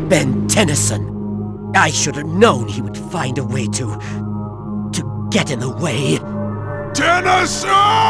Ben Tennyson. I should have known he would find a way to get in the way. Tennyson!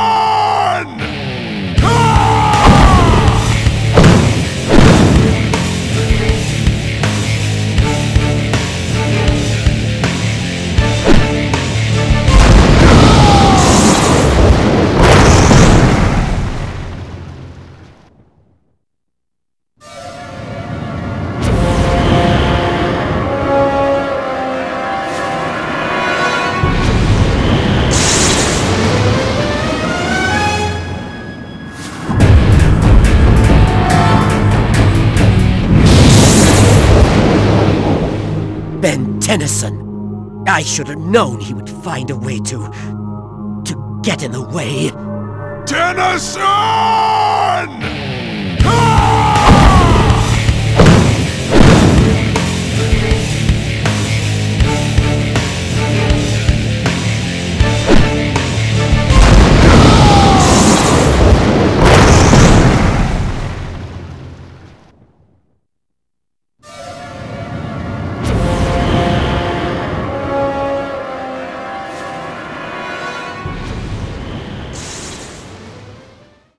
Ben Tennyson. I should have known he would find a way to get in the way. Tennyson!